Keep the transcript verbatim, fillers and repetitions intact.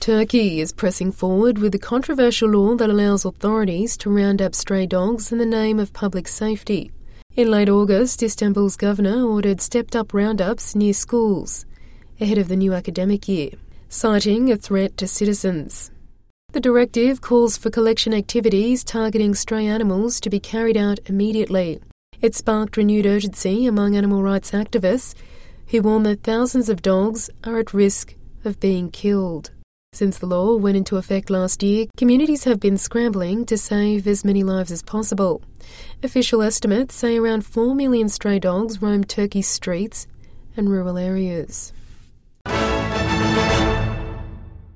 Turkey is pressing forward with a controversial law that allows authorities to round up stray dogs in the name of public safety. In late August, Istanbul's governor ordered stepped-up roundups near schools ahead of the new academic year, citing a threat to citizens. The directive calls for collection activities targeting stray animals to be carried out immediately. It sparked renewed urgency among animal rights activists who warn that thousands of dogs are at risk of being killed. Since the law went into effect last year, communities have been scrambling to save as many lives as possible. Official estimates say around four million stray dogs roam Turkey's streets and rural areas.